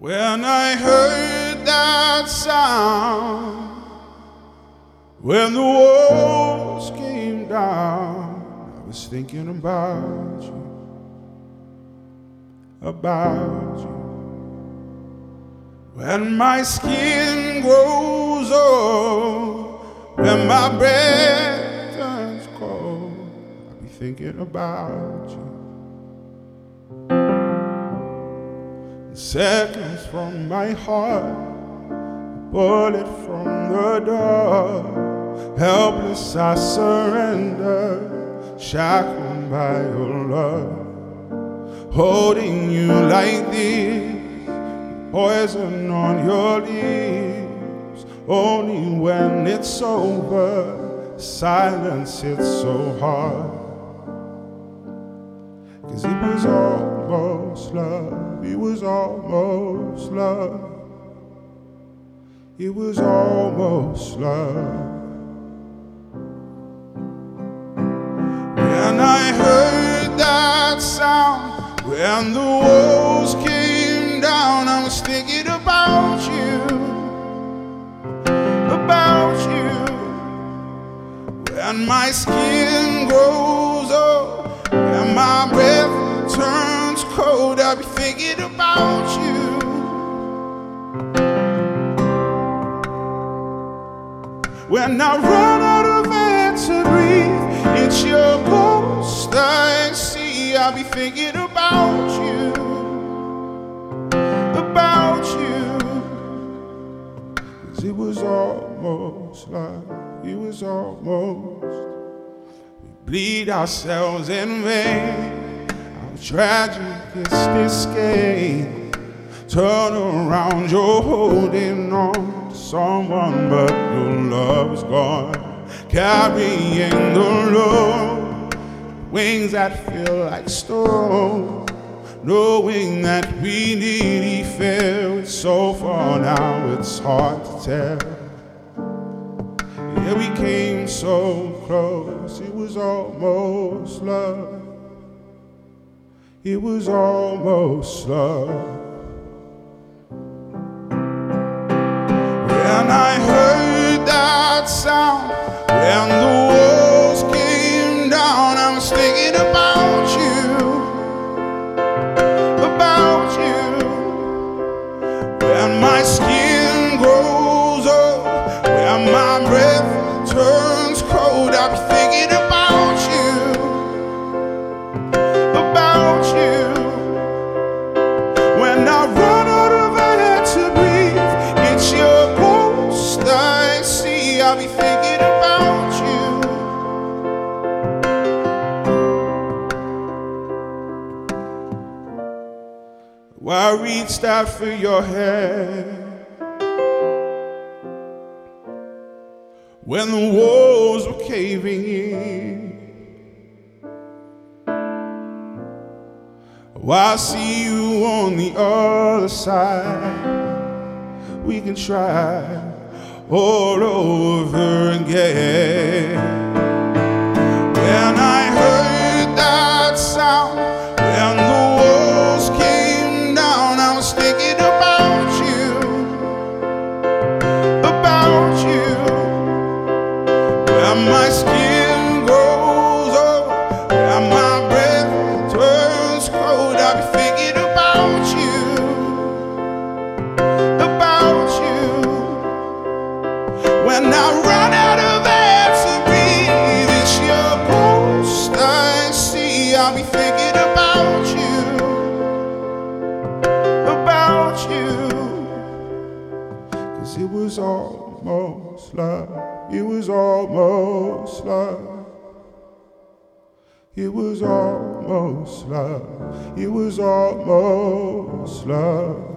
When I heard that sound, when the walls came down, I was thinking about you, about you. When my skin grows old, when my breath turns cold, I'll be thinking about you. Seconds from my heart, a bullet from the door. Helpless I surrender, shackled by your love. Holding you like this, poison on your lips. Only when it's over, silence hits so hard. 'Cause it was almost love, it was almost love. It was almost love. When I heard that sound, when the walls came down, I was thinking about you, about you. When my skin grows old, and my breath turns cold, I'll be thinking about you. When I run out of air to breathe, it's your ghost I see. I'll be thinking about you, about you. 'Cause it was almost like, it was almost. We bleed ourselves in vain. How tragic is this game? Turn around, you're holding on to someone, but your love is gone. Carrying the load, wings that feel like stone. Knowing that we nearly fell so far now, it's hard to tell. Yeah, we came so close, it was almost love. It was almost love. When I heard that sound, when the walls came down, I was thinking about you, about you. When my skin grows old, when my breath turns cold, I'll be thinking about you, about you. When I run out of air to breathe, it's your ghost I see. I'll be thinking about you. I reached out for your hand when the walls were caving in. I see you on the other side. We can try all over again. When I heard that sound, when the walls came down, I was thinking about you, about you. When my skin grows old, when my breath turns cold, I'll be thinking about you, about you. When I run out of air to breathe, it's your ghost I see. I'll be thinking about you, about you. 'Cause it was almost love, it was almost love. It was almost love, it was almost love.